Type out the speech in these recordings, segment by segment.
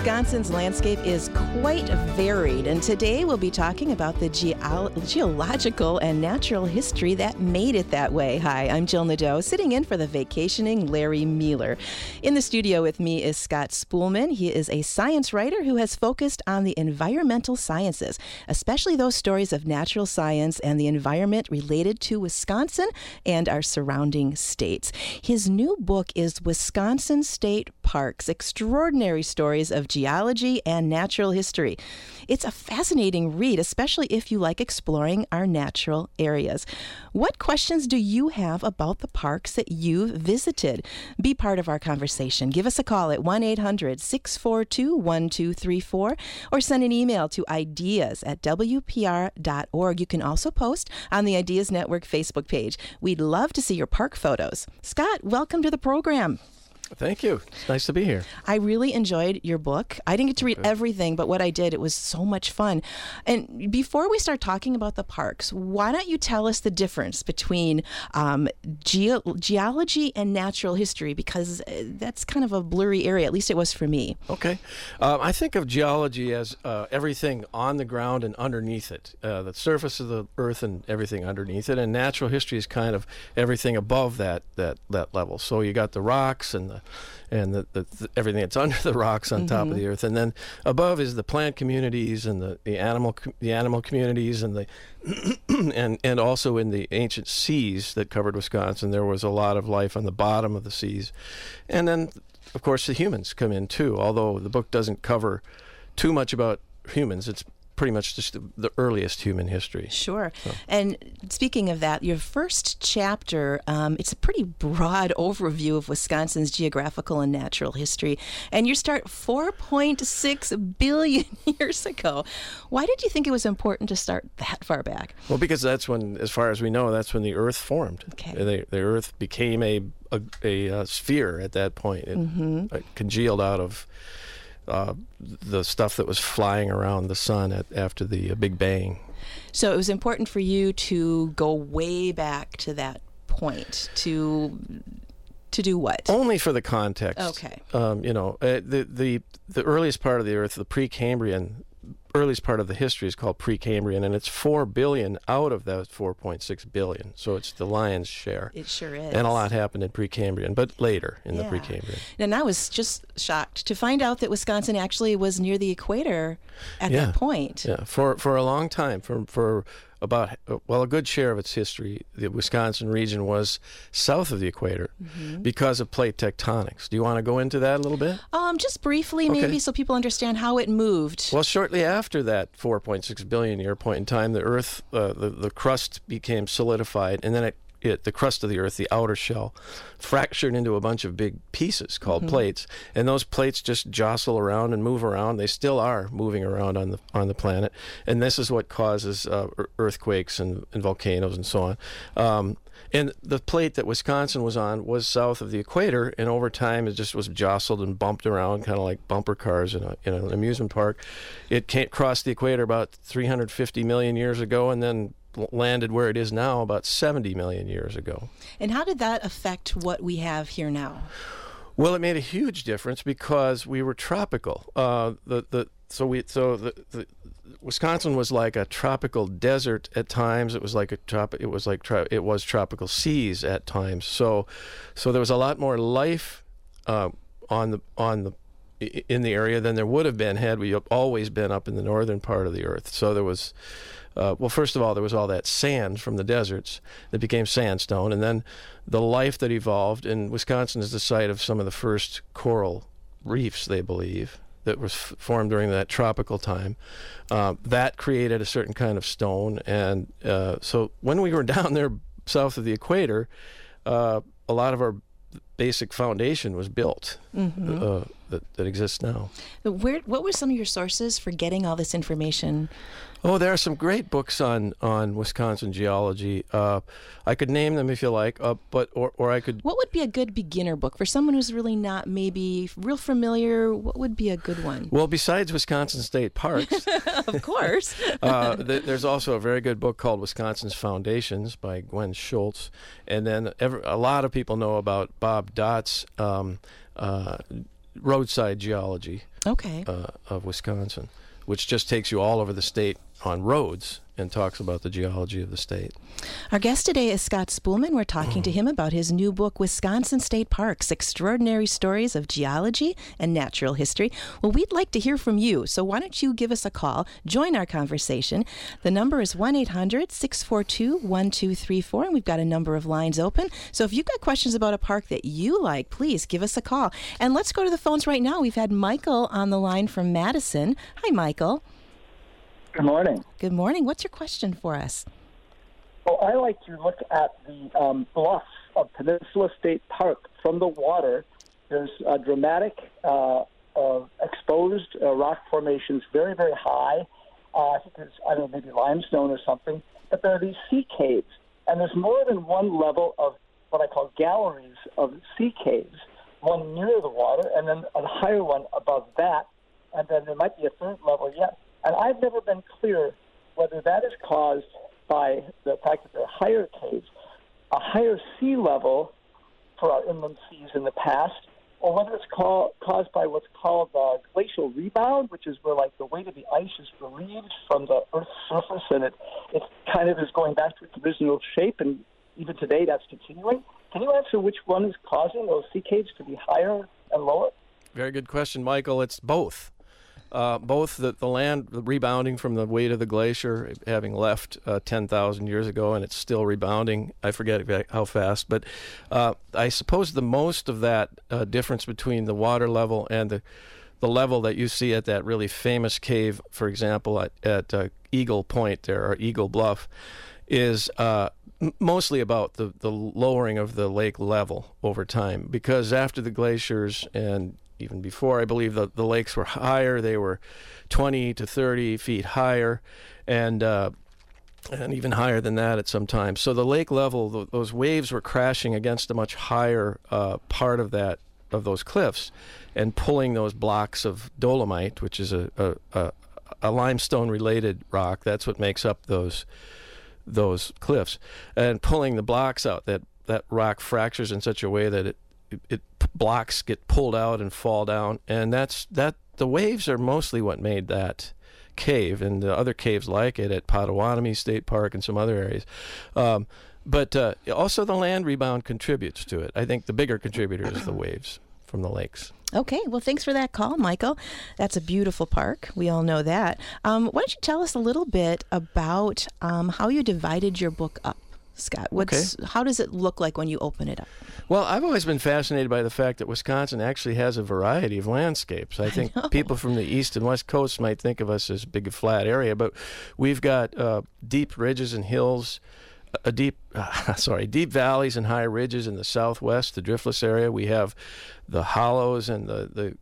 Wisconsin's landscape is quite varied, and today we'll be talking about the geological and natural history that made it that way. Hi, I'm Jill Nadeau, sitting in for the vacationing Larry Mueller. In the studio with me is Scott Spoolman. He is a science writer who has focused on the environmental sciences, especially those stories of natural science and the environment related to Wisconsin and our surrounding states. His new book is Wisconsin State Parks: Extraordinary Stories of Geology and Natural History. It's a fascinating read, especially if you like exploring our natural areas. What questions do you have about the parks that you've visited? Be part of our conversation. Give us a call at 1-800-642-1234 or send an email to ideas@wpr.org. You can also post on the Ideas Network Facebook page. We'd love to see your park photos. Scott, welcome to the program. Thank you. It's nice to be here. I really enjoyed your book. I didn't get to read everything, but what I did, it was so much fun. And before we start talking about the parks, why don't you tell us the difference between geology and natural history? Because that's kind of a blurry area, at least it was for me. Okay. I think of geology as everything on the ground and underneath it, the surface of the earth and everything underneath it. And natural history is kind of everything above that level. So you got the rocks and the everything that's under the rocks on top of the earth, and then above is the plant communities and the animal communities and the and also in the ancient seas that covered Wisconsin, there was a lot of life on the bottom of the seas, and then of course the humans come in too. Although the book doesn't cover too much about humans, it's pretty much just the earliest human history. Sure. So. And speaking of that, your first chapter, it's a pretty broad overview of Wisconsin's geographical and natural history. And you start 4.6 billion years ago. Why did you think it was important to start that far back? Well, because that's when, as far as we know, that's when the Earth formed. Okay. The Earth became a sphere at that point. It congealed out of the stuff that was flying around the sun after the Big Bang. So it was important for you to go way back to that point to do what? Only for the context. Okay. The earliest part of the Earth, the Precambrian, earliest part of the history is called Precambrian, and it's 4 billion out of that 4.6 billion. So it's the lion's share. It sure is. And a lot happened in Precambrian, but later in the Precambrian. And I was just shocked to find out that Wisconsin actually was near the equator at that point. Yeah, for a long time, for about, a good share of its history, the Wisconsin region was south of the equator because of plate tectonics. Do you want to go into that a little bit? Just briefly, maybe, so people understand how it moved. Well, shortly after that 4.6 billion year point in time, the Earth, the crust became solidified, and then the crust of the Earth, the outer shell, fractured into a bunch of big pieces called plates, and those plates just jostle around and move around. They still are moving around on the planet, and this is what causes earthquakes and volcanoes and so on. And the plate that Wisconsin was on was south of the equator, and over time it just was jostled and bumped around, kind of like bumper cars in an amusement park. It crossed the equator about 350 million years ago, and then landed where it is now about 70 million years ago. And how did that affect what we have here now? Well, it made a huge difference because we were tropical. Wisconsin was like a tropical desert at times. It was tropical seas at times. So there was a lot more life in the area than there would have been had we always been up in the northern part of the Earth. So there was. First of all, there was all that sand from the deserts that became sandstone, and then the life that evolved. And Wisconsin is the site of some of the first coral reefs, they believe, that was formed during that tropical time. That created a certain kind of stone, and so when we were down there south of the equator, a lot of our basic foundation was built that exists now. What were some of your sources for getting all this information? Oh, there are some great books on Wisconsin geology. I could name them if you like, or I could. What would be a good beginner book for someone who's really not maybe real familiar? What would be a good one? Well, besides Wisconsin State Parks, of course, there's also a very good book called Wisconsin's Foundations by Gwen Schultz, and then a lot of people know about Bob Dott's roadside geology. Okay. Of Wisconsin, which just takes you all over the state on roads and talks about the geology of the state. Our guest today is Scott Spoolman. We're talking to him about his new book, Wisconsin State Parks, Extraordinary Stories of Geology and Natural History. Well, we'd like to hear from you, so why don't you give us a call, join our conversation. The number is 1-800-642-1234, and we've got a number of lines open. So if you've got questions about a park that you like, please give us a call. And let's go to the phones right now. We've had Michael on the line from Madison. Hi, Michael. Good morning. Good morning. What's your question for us? Well, I like to look at the bluffs of Peninsula State Park from the water. There's dramatic exposed rock formations, very, very high. I think it's, I don't know, maybe limestone or something. But there are these sea caves, and there's more than one level of what I call galleries of sea caves, one near the water and then a higher one above that, and then there might be a third level yet. And I've never been clear whether that is caused by the fact that there are higher caves, a higher sea level for our inland seas in the past, or whether it's caused by what's called glacial rebound, which is where, like, the weight of the ice is relieved from the Earth's surface, and it kind of is going back to its original shape, and even today that's continuing. Can you answer which one is causing those sea caves to be higher and lower? Very good question, Michael. It's both. Both the land rebounding from the weight of the glacier, having left 10,000 years ago, and it's still rebounding. I forget how fast, but I suppose the most of that difference between the water level and the level that you see at that really famous cave, for example, at Eagle Point there, or Eagle Bluff, is mostly about the lowering of the lake level over time. Because after the glaciers, and even before, I believe the lakes were higher. They were 20 to 30 feet higher, and even higher than that at some times. So the lake level, those waves were crashing against a much higher part of those cliffs, and pulling those blocks of dolomite, which is a limestone-related rock. That's what makes up those cliffs, and pulling the blocks out. That rock fractures in such a way that it blocks get pulled out and fall down, and the waves are mostly what made that cave and the other caves like it at Potawatomi State Park and some other areas. But also the land rebound contributes to it. I think the bigger contributor is the waves from the lakes. Okay, well, thanks for that call, Michael. That's a beautiful park. We all know that. Why don't you tell us a little bit about how you divided your book up, Scott? How does it look like when you open it up? Well, I've always been fascinated by the fact that Wisconsin actually has a variety of landscapes. I think people from the east and west coast might think of us as a big flat area, but we've got deep ridges and hills, deep valleys and high ridges in the southwest, the driftless area. We have the hollows and the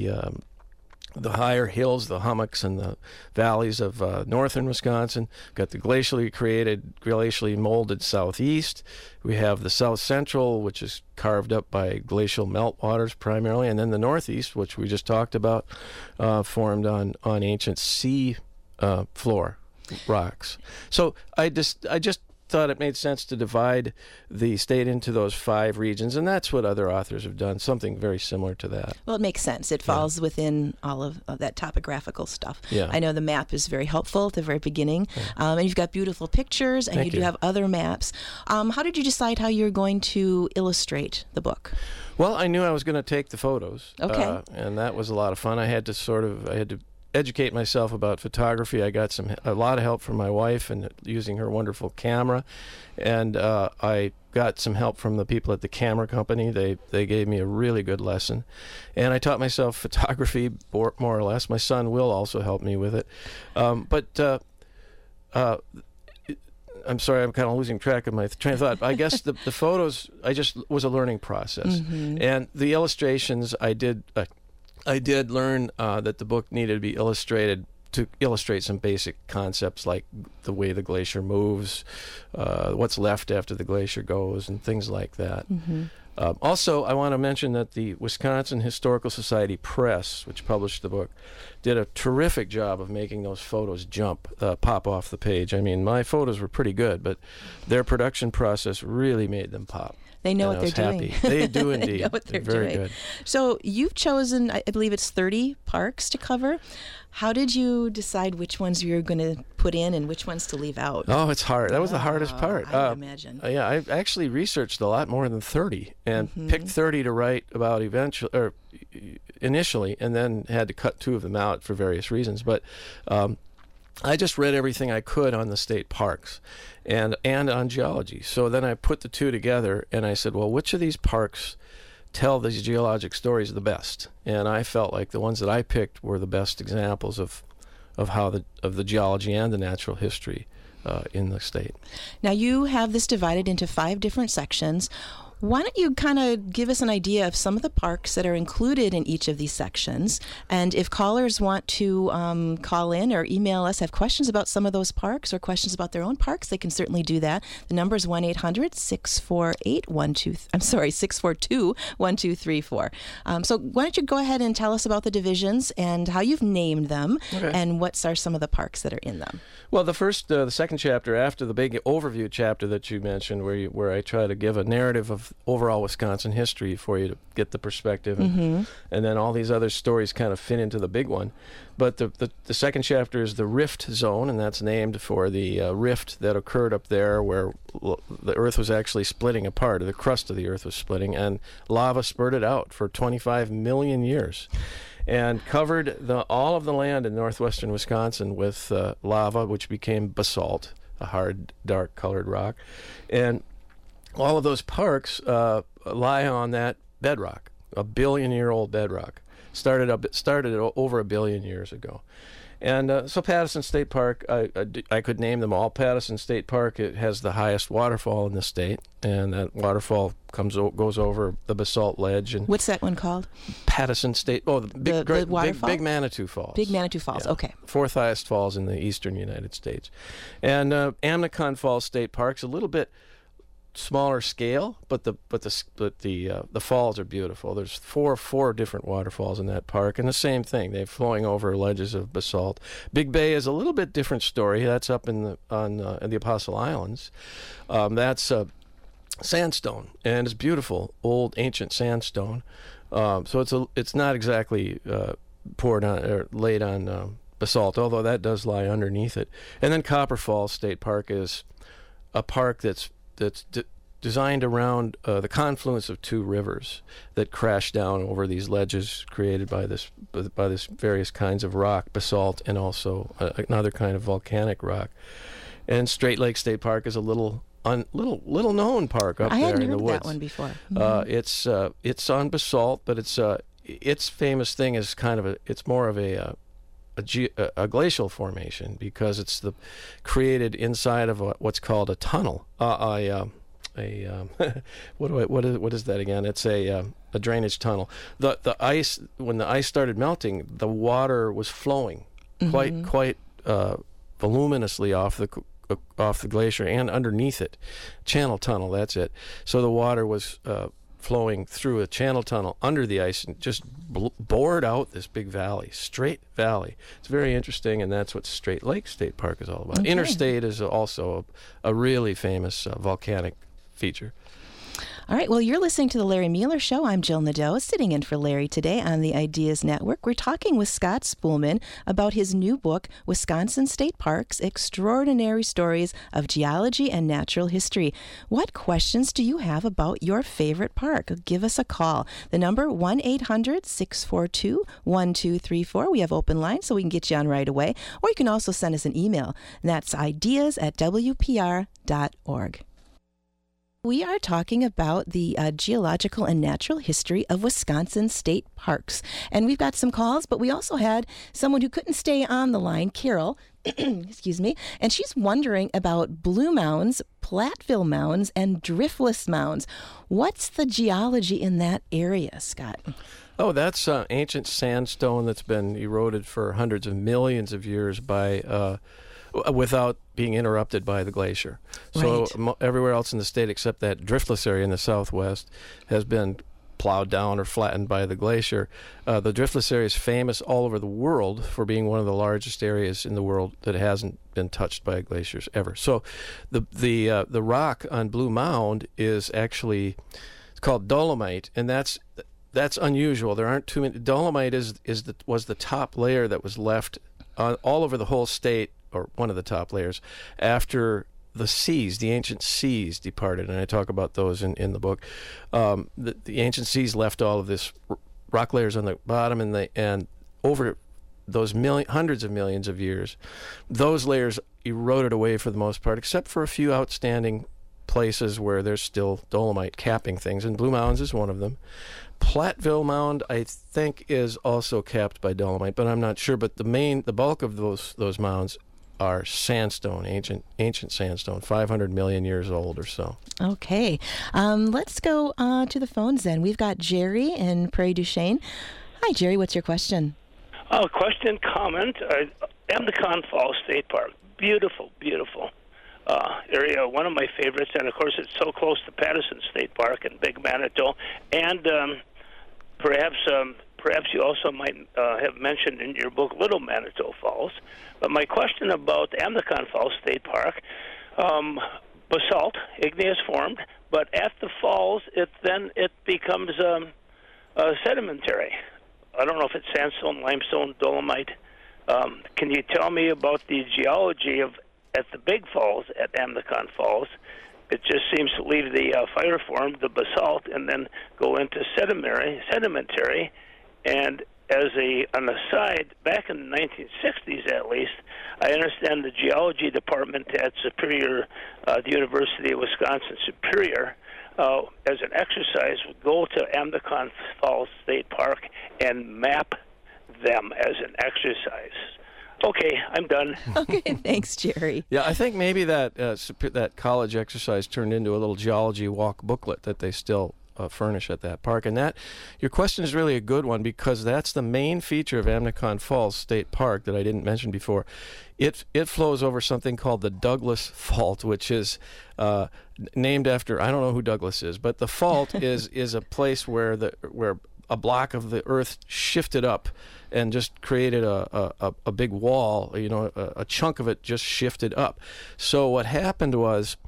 higher hills, the hummocks and the valleys of northern Wisconsin. Got the glacially molded southeast. We have the south central, which is carved up by glacial meltwaters primarily, and then the northeast, which we just talked about, formed on ancient sea floor rocks. So I just thought it made sense to divide the state into those 5 regions, and that's what other authors have done, something very similar to that. Well, it makes sense. It falls within all of that topographical stuff. Yeah. I know the map is very helpful at the very beginning, and you've got beautiful pictures, and you do have other maps. How did you decide how you're going to illustrate the book? Well, I knew I was going to take the photos, and that was a lot of fun. I had to educate myself about photography. I got a lot of help from my wife and using her wonderful camera, and I got some help from the people at the camera company. They gave me a really good lesson, and I taught myself photography more or less. My son Will also helped me with it, but I'm sorry, I'm kind of losing track of my train of thought. I guess the photos, was a learning process, and the illustrations I did learn that the book needed to be illustrated to illustrate some basic concepts like the way the glacier moves, what's left after the glacier goes, and things like that. Also, I want to mention that the Wisconsin Historical Society Press, which published the book, did a terrific job of making those photos pop off the page. I mean, my photos were pretty good, but their production process really made them pop. They know and what they're doing. They do indeed. They know what they're very doing. Good. So you've chosen, I believe it's 30 parks to cover. How did you decide which ones you were going to put in and which ones to leave out? Oh, it's hard. That was the hardest part. I would imagine. Yeah, I actually researched a lot more than 30 and picked 30 to write about initially, and then had to cut 2 of them out for various reasons. But I just read everything I could on the state parks and on geology. So then I put the 2 together, and I said, well, which of these parks tell these geologic stories the best? And I felt like the ones that I picked were the best examples of how the geology and the natural history in the state. Now you have this divided into 5 different sections. Why don't you kind of give us an idea of some of the parks that are included in each of these sections? And if callers want to call in or email us, have questions about some of those parks or questions about their own parks, they can certainly do that. The number is 1-800-642-1234. So why don't you go ahead and tell us about the divisions and how you've named them, and what are some of the parks that are in them? Well, the second chapter, after the big overview chapter that you mentioned, where I try to give a narrative of overall Wisconsin history for you to get the perspective, and then all these other stories kind of fit into the big one. But the second chapter is the Rift Zone, and that's named for the rift that occurred up there where the Earth was actually splitting apart, or the crust of the Earth was splitting, and lava spurted out for 25 million years. And covered all of the land in northwestern Wisconsin with lava, which became basalt, a hard, dark-colored rock. And all of those parks lie on that bedrock, a billion-year-old bedrock. Started over 1 billion years ago. And so Pattison State Park, I could name them all. Pattison State Park, it has the highest waterfall in the state, and that waterfall goes over the basalt ledge. And what's that one called? Pattison State. Oh, the waterfall? Big Manitou Falls. Big Manitou Falls. Yeah. Okay. 4th highest falls in the eastern United States. And Amnicon Falls State Park's a little bit smaller scale, but the falls are beautiful. There's four different waterfalls in that park, and the same thing. They're flowing over ledges of basalt. Big Bay is a little bit different story. That's up in the Apostle Islands. That's sandstone, and it's beautiful, old ancient sandstone. So it's not exactly poured on or laid on basalt, although that does lie underneath it. And then Copper Falls State Park is a park that's designed around the confluence of 2 rivers that crash down over these ledges created by this various kinds of rock, basalt, and also another kind of volcanic rock. And Straight Lake State Park is a little known park up there in the woods. I hadn't heard that one before. Mm-hmm. It's on basalt, but its famous thing is it's more of a glacial formation, because it's created inside of what's called a tunnel. What is that again? It's a drainage tunnel. The ice, when the ice started melting, the water was flowing quite voluminously off the glacier and underneath it. Channel tunnel, that's it. So the water was flowing through a channel tunnel under the ice and just bored out this big valley, Straight Valley. It's very interesting, and that's what Straight Lake State Park is all about. Okay. Interstate is also a really famous volcanic feature. All right, well, you're listening to The Larry Mueller Show. I'm Jill Nadeau, sitting in for Larry today on the Ideas Network. We're talking with Scott Spoolman about his new book, Wisconsin State Parks, Extraordinary Stories of Geology and Natural History. What questions do you have about your favorite park? Give us a call. The number, 1-800-642-1234. We have open lines, so we can get you on right away. Or you can also send us an email. That's ideas@wpr.org. We are talking about the geological and natural history of Wisconsin state parks. And we've got some calls, but we also had someone who couldn't stay on the line, Carol, excuse me, and she's wondering about blue mounds, Platteville mounds, and driftless mounds. What's the geology in that area, Scott? Oh, that's ancient sandstone that's been eroded for hundreds of millions of years by without being interrupted by the glacier. So everywhere else in the state except that driftless area in the southwest has been plowed down or flattened by the glacier. The driftless area is famous all over the world for being one of the largest areas in the world that hasn't been touched by glaciers ever. So the rock on Blue Mound is actually, it's called dolomite, and that's unusual. There aren't too many. Dolomite was the top layer that was left all over the whole state, or one of the top layers, after the ancient seas departed, and I talk about those in the book. The ancient seas left all of this rock layers on the bottom, and over those hundreds of millions of years, those layers eroded away for the most part, except for a few outstanding places where there's still dolomite capping things, and Blue Mounds is one of them. Platteville Mound, I think, is also capped by dolomite, but I'm not sure. But the bulk of those mounds are sandstone, ancient sandstone, 500 million years old or so. Okay. Let's go to the phones then. We've got Jerry in Prairie du Chien. Hi, Jerry. What's your question? Question, comment. Amdecon Falls State Park. Beautiful, beautiful area. One of my favorites. And, of course, it's so close to Patterson State Park and Big Manitou. And perhaps you also might have mentioned in your book Little Manitou Falls. But my question about Amdecon Falls State Park, basalt, igneous formed, but at the falls, it becomes sedimentary. I don't know if it's sandstone, limestone, dolomite. Can you tell me about the geology at the big falls at Amdecon Falls? It just seems to leave the fire form, the basalt, and then go into sedimentary. And as an aside, back in the 1960s at least, I understand the geology department at Superior, the University of Wisconsin Superior, as an exercise, would go to Amdecon Falls State Park and map them as an exercise. Okay, I'm done. Okay, thanks, Jerry. Yeah, I think maybe that college exercise turned into a little geology walk booklet that they still furnish at that park. And your question is really a good one, because that's the main feature of Amdecon Falls State Park that I didn't mention before. It flows over something called the Douglas Fault, which is named after, I don't know who Douglas is, but the fault is a place where a block of the earth shifted up and just created a big wall. A chunk of it just shifted up. So what happened was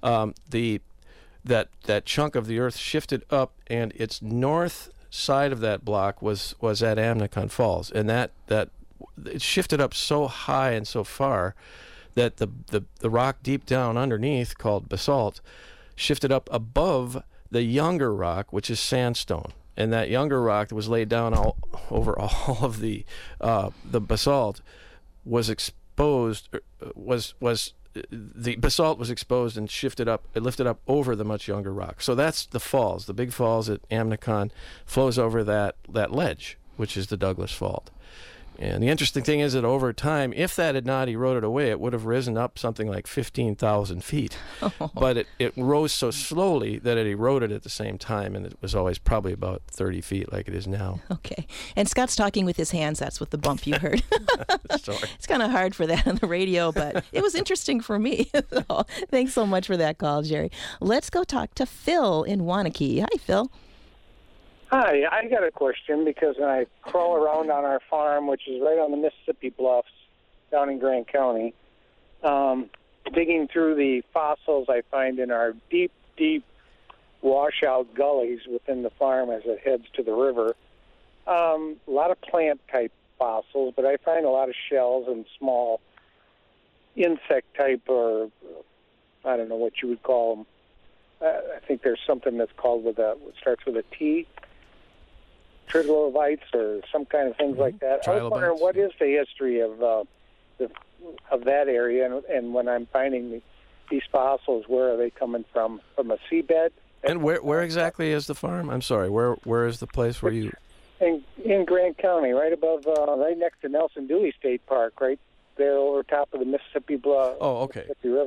that chunk of the earth shifted up, and its north side of that block was at Amdecon Falls, and that it shifted up so high and so far that the rock deep down underneath, called basalt, shifted up above the younger rock, which is sandstone. And that younger rock that was laid down over all of the basalt was exposed. The basalt was exposed and lifted up over the much younger rock. So that's the falls. The big falls at Amdecon flows over that ledge, which is the Douglas Fault. And the interesting thing is that over time, if that had not eroded away, it would have risen up something like 15,000 feet. Oh. But it rose so slowly that it eroded at the same time, and it was always probably about 30 feet like it is now. Okay. And Scott's talking with his hands. That's what the bump you heard. Sorry. It's kind of hard for that on the radio, but it was interesting for me. So, thanks so much for that call, Jerry. Let's go talk to Phil in Waunakee. Hi, Phil. Hi, I got a question because when I crawl around on our farm, which is right on the Mississippi Bluffs down in Grant County, digging through the fossils I find in our deep, deep washout gullies within the farm as it heads to the river, a lot of plant-type fossils, but I find a lot of shells and small insect-type, or I don't know what you would call them. I think there's something that's called starts with a T. Trilobites or some kind of things like that. I was wondering, what is the history of that area, and when I'm finding these fossils, where are they coming from? From a seabed? And where exactly is the farm? I'm sorry, where is the place where you? In Grant County, right above, right next to Nelson Dewey State Park, right there over top of the Mississippi okay. Mississippi River.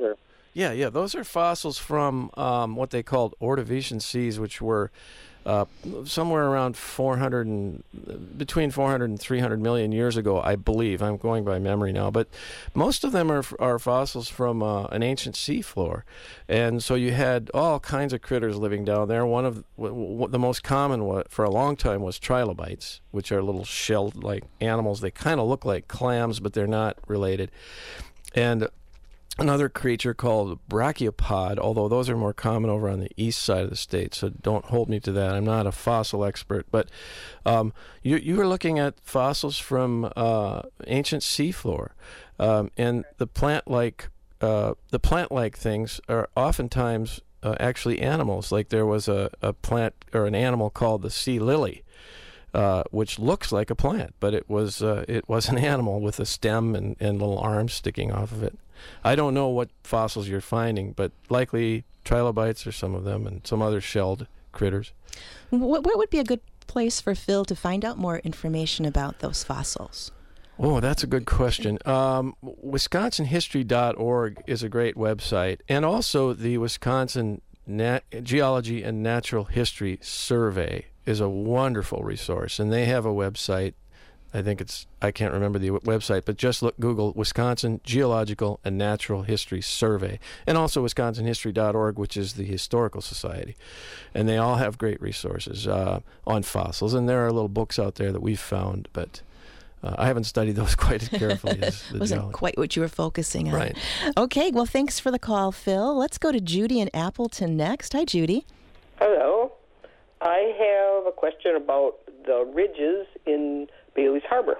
Yeah. Those are fossils from what they called Ordovician seas, which were somewhere around between 400 and 300 million years ago, I believe. I'm going by memory now, but most of them are fossils from an ancient seafloor, and so you had all kinds of critters living down there. One of the most common for a long time was trilobites, which are little shell-like animals. They kind of look like clams, but they're not related. And another creature called brachiopod, although those are more common over on the east side of the state, so don't hold me to that. I'm not a fossil expert, but you were looking at fossils from ancient seafloor, and the plant-like things are oftentimes actually animals. Like there was a plant or an animal called the sea lily, which looks like a plant, but it was an animal with a stem and little arms sticking off of it. I don't know what fossils you're finding, but likely trilobites are some of them and some other shelled critters. Where would be a good place for Phil to find out more information about those fossils? Oh, that's a good question. WisconsinHistory.org is a great website, and also the Wisconsin Geology and Natural History Survey is a wonderful resource, and they have a website. I can't remember the website, but just Google Wisconsin Geological and Natural History Survey, and also WisconsinHistory.org, which is the Historical Society. And they all have great resources on fossils, and there are little books out there that we've found, but I haven't studied those quite as carefully as the Wasn't quite what you were focusing on. Right. Okay, well, thanks for the call, Phil. Let's go to Judy in Appleton next. Hi, Judy. Hello. I have a question about the ridges in Bailey's Harbor.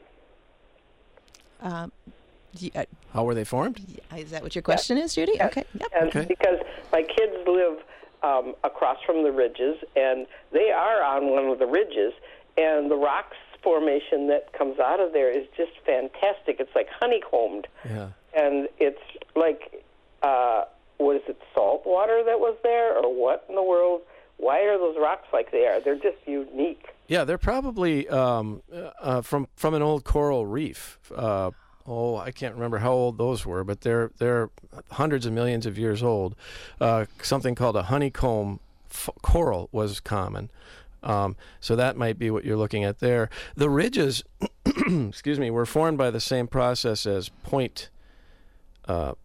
How were they formed? Is that what your question is, Judy? Yes. Okay. Yep. And Okay. because my kids live across from the ridges, and they are on one of the ridges, and the rocks formation that comes out of there is just fantastic. It's like honeycombed. Yeah. And it's like, what is it, salt water that was there, or what in the world? Why are those rocks like they are? They're just unique. Yeah, they're probably from an old coral reef. I can't remember how old those were, but they're hundreds of millions of years old. Something called a honeycomb coral was common. So that might be what you're looking at there. The ridges, were formed by the same process as the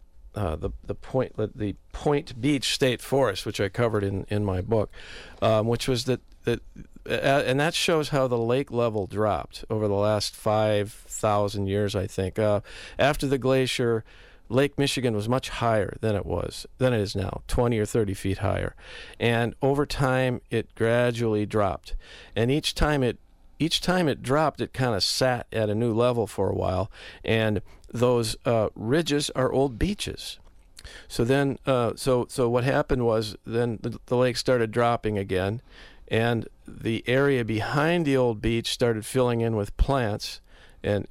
Point Beach State Forest, which I covered in my book, which was and that shows how the lake level dropped over the last 5,000 years, I think. After the glacier, Lake Michigan was much higher than it is now, 20 or 30 feet higher. And over time, it gradually dropped. And each time it dropped, it kind of sat at a new level for a while. And those ridges are old beaches. So then, so what happened was then the lake started dropping again, and the area behind the old beach started filling in with plants and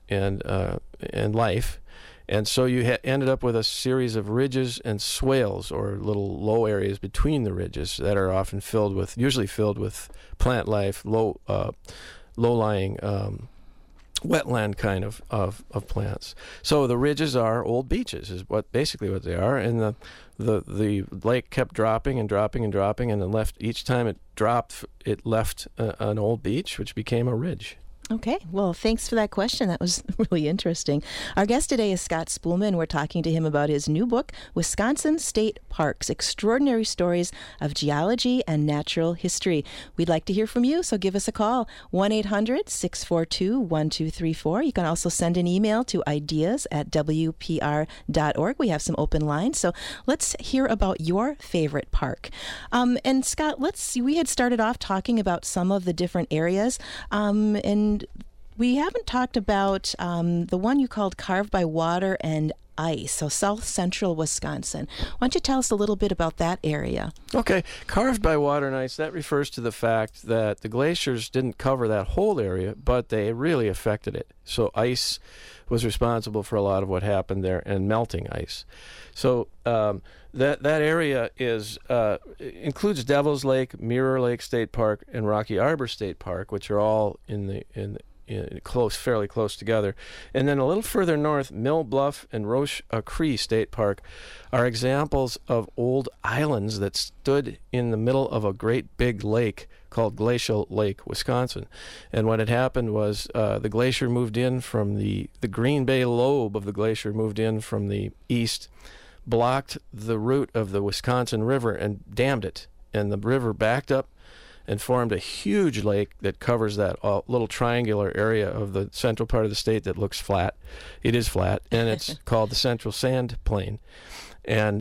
life. And so you ended up with a series of ridges and swales, or little low areas between the ridges that are often usually filled with plant life, low-lying wetland kind of plants. So the ridges are old beaches, is basically what they are, and the lake kept dropping and dropping and dropping, and then each time it dropped, it left an old beach, which became a ridge. Okay, well, thanks for that question. That was really interesting. Our guest today is Scott Spoolman. We're talking to him about his new book, Wisconsin State Parks, Extraordinary Stories of Geology and Natural History. We'd like to hear from you, so give us a call, 1-800-642-1234. You can also send an email to ideas@wpr.org. We have some open lines, so let's hear about your favorite park. And Scott, we had started off talking about some of the different areas, and we haven't talked about the one you called Carved by Water and Ice, so south central Wisconsin. Why don't you tell us a little bit about that area? Okay, Carved by Water and Ice, that refers to the fact that the glaciers didn't cover that whole area, but they really affected it. So ice was responsible for a lot of what happened there, and melting ice. So that area includes Devil's Lake, Mirror Lake State Park, and Rocky Arbor State Park, which are all in fairly close together. And then a little further north, Mill Bluff and Roche Cree State Park are examples of old islands that stood in the middle of a great big lake called Glacial Lake, Wisconsin. And what had happened was the glacier moved in from the Green Bay lobe of the glacier moved in from the east, blocked the route of the Wisconsin River and dammed it. And the river backed up and formed a huge lake that covers that little triangular area of the central part of the state that looks flat. It is flat, and it's called the Central Sand Plain. And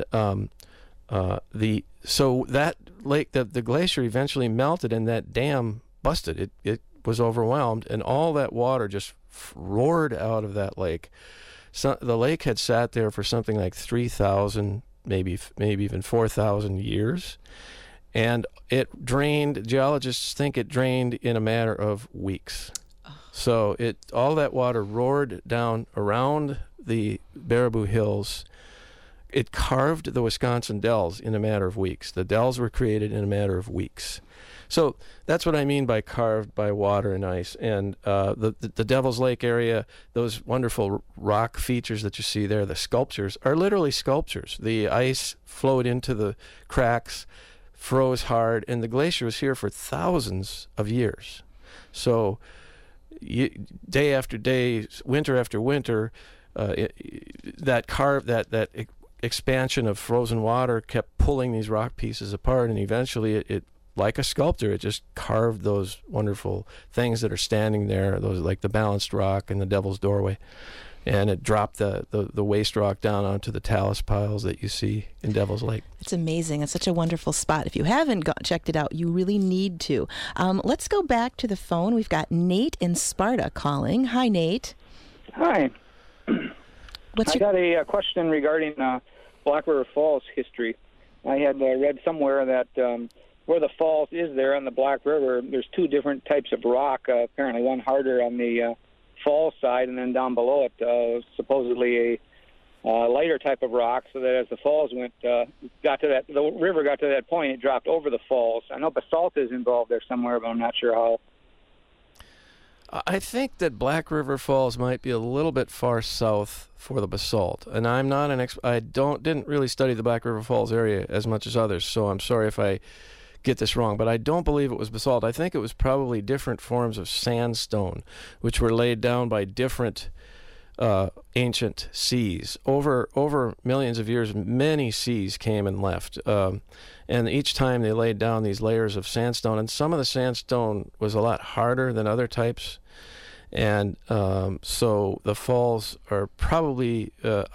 so that lake, the glacier eventually melted, and that dam busted. It was overwhelmed, and all that water just roared out of that lake. So the lake had sat there for something like 3,000, maybe even 4,000 years. And it drained, geologists think it drained in a matter of weeks. So all that water roared down around the Baraboo Hills. It carved the Wisconsin dells in a matter of weeks. The dells were created in a matter of weeks. So that's what I mean by carved by water and ice. And the Devil's Lake area, those wonderful rock features that you see there, the sculptures, are literally sculptures. The ice flowed into the cracks, froze hard, and the glacier was here for thousands of years. So day after day, winter after winter, that expansion of frozen water kept pulling these rock pieces apart, and eventually it like a sculptor, it just carved those wonderful things that are standing there, those like the balanced rock and the Devil's Doorway. And it dropped the waste rock down onto the talus piles that you see in Devil's Lake. It's amazing. It's such a wonderful spot. If you haven't checked it out, you really need to. Let's go back to the phone. We've got Nate in Sparta calling. Hi, Nate. Hi. I got a question regarding Black River Falls history. I had read somewhere that where the falls is there on the Black River, there's two different types of rock, apparently one harder on the fall side, and then down below it, supposedly a lighter type of rock, so that as the falls the river got to that point, it dropped over the falls. I know basalt is involved there somewhere, but I'm not sure how. I think that Black River Falls might be a little bit far south for the basalt, and I'm not an didn't really study the Black River Falls area as much as others, so I'm sorry if I get this wrong, but I don't believe it was basalt. I think it was probably different forms of sandstone, which were laid down by different ancient seas. Over millions of years, many seas came and left, and each time they laid down these layers of sandstone, and some of the sandstone was a lot harder than other types, and so the falls are probably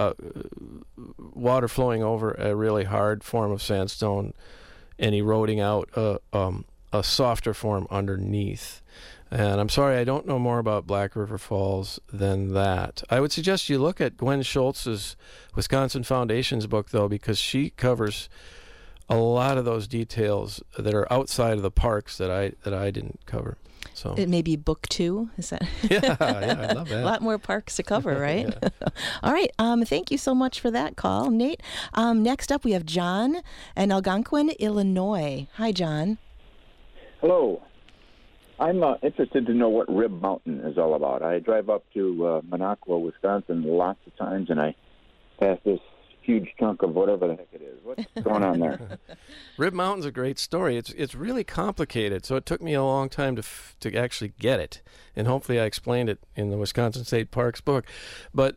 water flowing over a really hard form of sandstone and eroding out a softer form underneath. And I'm sorry, I don't know more about Black River Falls than that. I would suggest you look at Gwen Schultz's Wisconsin Foundations book, though, because she covers a lot of those details that are outside of the parks that I didn't cover. So it may be book 2. Is that? Yeah, I love that. A lot more parks to cover, right? Yeah. All right. Thank you so much for that call, Nate. Next up, we have John in Algonquin, Illinois. Hi, John. Hello. I'm interested to know what Rib Mountain is all about. I drive up to Minocqua, Wisconsin lots of times, and I pass this huge chunk of whatever the heck it is. What's going on there? Rib Mountain's a great story. It's really complicated, so it took me a long time to actually get it, and hopefully I explained it in the Wisconsin State Parks book. But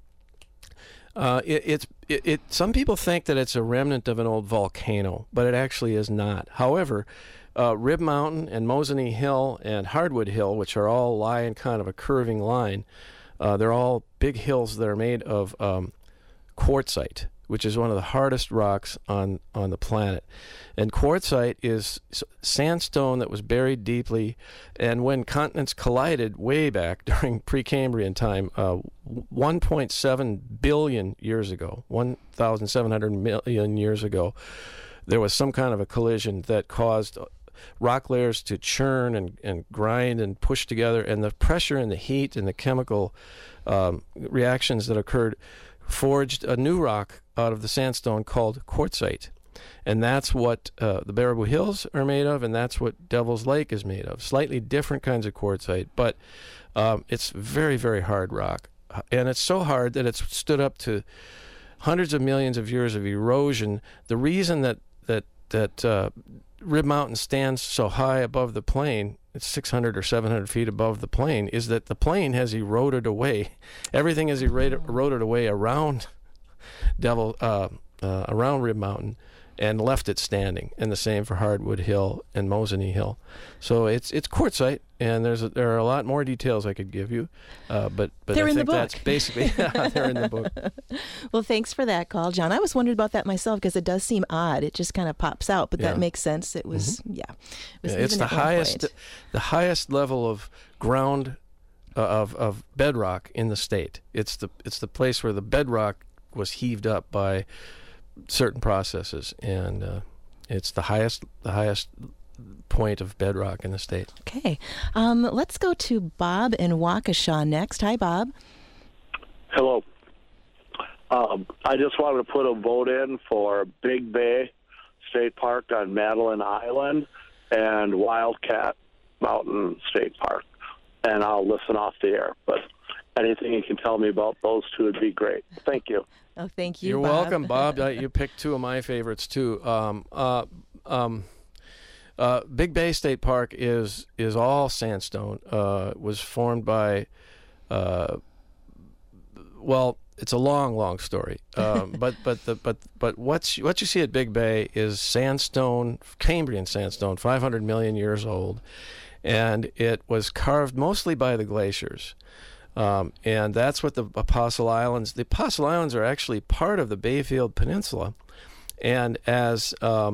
some people think that it's a remnant of an old volcano, but it actually is not. However, Rib Mountain and Mosinee Hill and Hardwood Hill, which are all lie in kind of a curving line, they're all big hills that are made of quartzite, which is one of the hardest rocks on the planet. And quartzite is sandstone that was buried deeply, and when continents collided way back during Precambrian time, 1.7 billion years ago, 1,700 million years ago, there was some kind of a collision that caused rock layers to churn and grind and push together, and the pressure and the heat and the chemical reactions that occurred forged a new rock out of the sandstone called quartzite. And that's what the Baraboo Hills are made of, and that's what Devil's Lake is made of. Slightly different kinds of quartzite, but it's very, very hard rock. And it's so hard that it's stood up to hundreds of millions of years of erosion. The reason that Rib Mountain stands so high above the plain, it's 600 or 700 feet above the plain, is that the plain has eroded away. Everything has eroded away around around Rib Mountain, and left it standing. And the same for Hardwood Hill and Mosinee Hill. So it's quartzite, and there are a lot more details I could give you, but they're I in think the book. that's basically they're in the book. Well, thanks for that call, John. I was wondering about that myself because it does seem odd. It just kind of pops out, but that makes sense. It was It's the highest level of ground of bedrock in the state. It's the place where the bedrock was heaved up by certain processes, and it's the highest point of bedrock in the state. Okay, let's go to Bob in Waukesha next. Hi, Bob. Hello. I just wanted to put a vote in for Big Bay State Park on Madeline Island and Wildcat Mountain State Park, and I'll listen off the air. But anything you can tell me about those two would be great. Thank you. Oh, thank you, You're Bob. welcome, Bob. You picked two of my favorites too. Big Bay State Park is all sandstone. Was formed by, it's a long story. But what you see at Big Bay is sandstone, Cambrian sandstone, 500 million years old, and it was carved mostly by the glaciers. And that's what the Apostle Islands are actually part of the Bayfield Peninsula. And as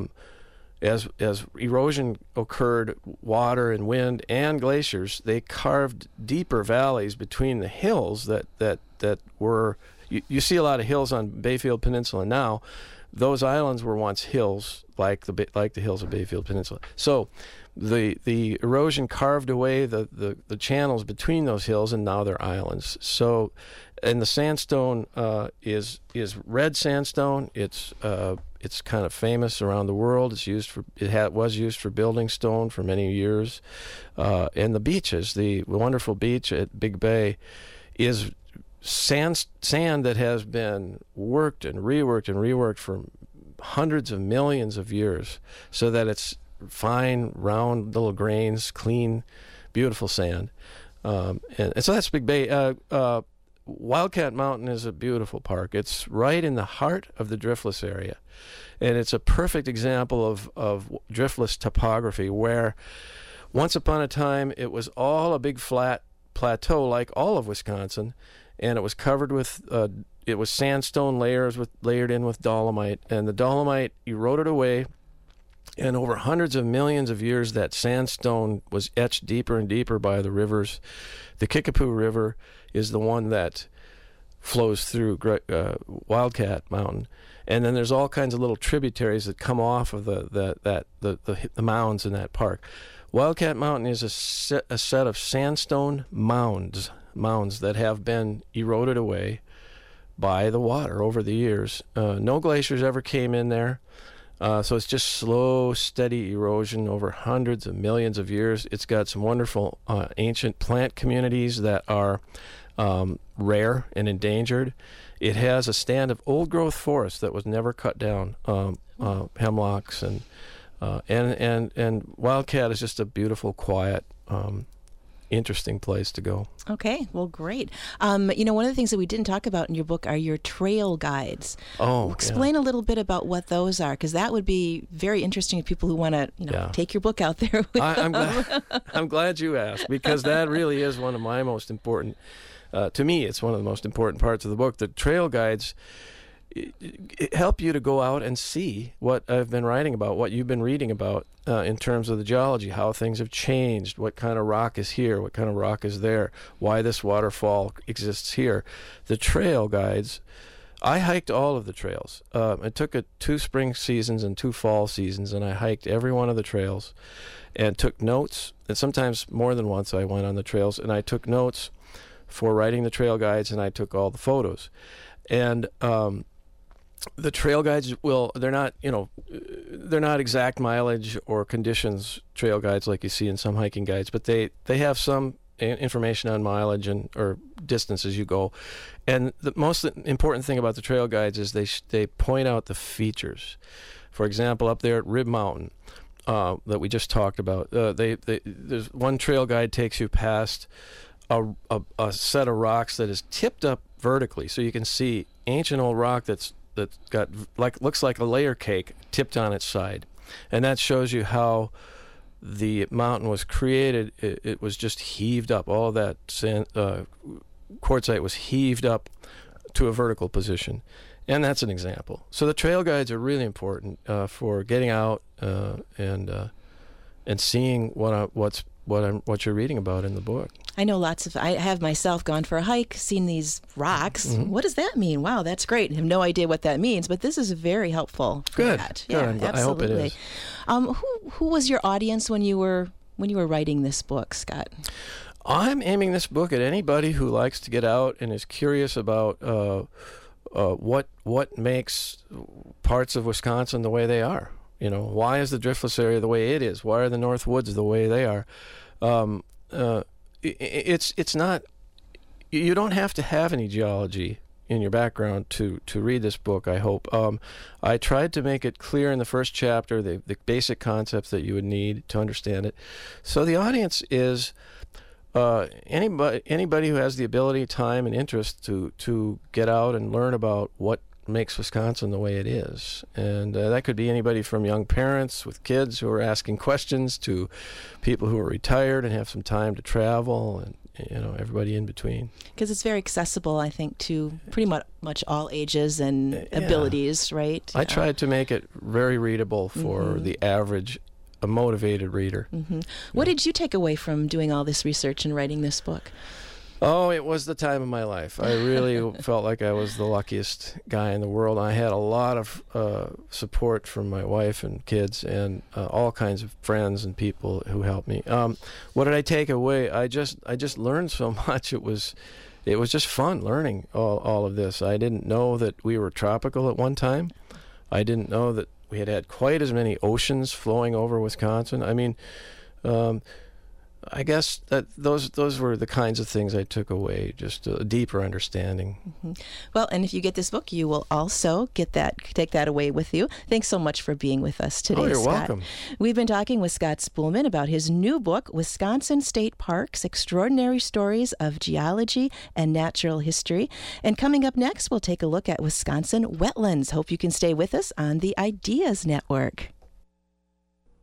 erosion occurred, water and wind and glaciers, they carved deeper valleys between the hills that were, you see a lot of hills on Bayfield Peninsula now. Those islands were once hills like the hills of Bayfield Peninsula. So the erosion carved away the channels between those hills, and now they're islands. So, and the sandstone is red sandstone. It's kind of famous around the world. It was used for building stone for many years. And the beaches, the wonderful beach at Big Bay, is sand that has been worked and reworked for hundreds of millions of years, so that it's fine, round little grains, clean, beautiful sand. And so that's Big Bay. Wildcat Mountain is a beautiful park. It's right in the heart of the driftless area, and it's a perfect example of driftless topography, where once upon a time it was all a big flat plateau like all of Wisconsin, and it was covered with it was sandstone layers layered in with dolomite, and the dolomite eroded away, and over hundreds of millions of years that sandstone was etched deeper and deeper by the rivers. The Kickapoo River is the one that flows through Wildcat Mountain, and then there's all kinds of little tributaries that come off of the mounds in that park. Wildcat Mountain is a set of sandstone mounds that have been eroded away by the water over the years. No glaciers ever came in there, so it's just slow, steady erosion over hundreds of millions of years. It's got some wonderful ancient plant communities that are rare and endangered. It has a stand of old-growth forest that was never cut down, hemlocks, and Wildcat is just a beautiful, quiet, interesting place to go. Okay, well, great. One of the things that we didn't talk about in your book are your trail guides. Explain a little bit about what those are, because that would be very interesting to people who want to, take your book out there. I'm glad you asked, because that really is one of my most important. To me, it's one of the most important parts of the book. The trail guides help you to go out and see what I've been writing about, what you've been reading about in terms of the geology, how things have changed, what kind of rock is here, what kind of rock is there, why this waterfall exists here. The trail guides, I hiked all of the trails. I took 2 spring seasons and 2 fall seasons, and I hiked every one of the trails and took notes. And sometimes more than once I went on the trails, and I took notes for writing the trail guides, and I took all the photos. And The trail guides they're not exact mileage or conditions trail guides like you see in some hiking guides, but they have some information on mileage or distance as you go. And the most important thing about the trail guides is they point out the features. For example, up there at Rib Mountain that we just talked about, there's one trail guide takes you past a set of rocks that is tipped up vertically, so you can see ancient old rock that's got looks like a layer cake tipped on its side, and that shows you how the mountain was created. It was just heaved up. All of that quartzite was heaved up to a vertical position, and that's an example. So the trail guides are really important for getting out and seeing what you're reading about in the book. I know I have myself gone for a hike, seen these rocks. Mm-hmm. What does that mean? Wow, that's great. I have no idea what that means, but this is very helpful for Good. that. Good. Yeah, absolutely. I hope it is. Who was your audience when you were writing this book, Scott? I'm aiming this book at anybody who likes to get out and is curious about what makes parts of Wisconsin the way they are. Why is the driftless area the way it is? Why are the North Woods the way they are? It's not. You don't have to have any geology in your background to read this book, I hope. I tried to make it clear in the first chapter the basic concepts that you would need to understand it. So the audience is anybody who has the ability, time, and interest to get out and learn about what makes Wisconsin the way it is. And that could be anybody from young parents with kids who are asking questions to people who are retired and have some time to travel, and everybody in between. Because it's very accessible, I think, to pretty much all ages and abilities, right? I tried to make it very readable for the average, a motivated reader. Mm-hmm. What did you take away from doing all this research and writing this book? Oh, it was the time of my life. I really felt like I was the luckiest guy in the world. I had a lot of support from my wife and kids and all kinds of friends and people who helped me. What did I take away? I just learned so much. It was just fun learning all of this. I didn't know that we were tropical at one time. I didn't know that we had quite as many oceans flowing over Wisconsin. I mean, I guess that those were the kinds of things I took away, just a deeper understanding. Mm-hmm. Well, and if you get this book, you will also take that away with you. Thanks so much for being with us today, Scott. Oh, you're Scott. welcome. We've been talking with Scott Spoolman about his new book, Wisconsin State Parks, Extraordinary Stories of Geology and Natural History. And coming up next, we'll take a look at Wisconsin wetlands. Hope you can stay with us on the Ideas Network.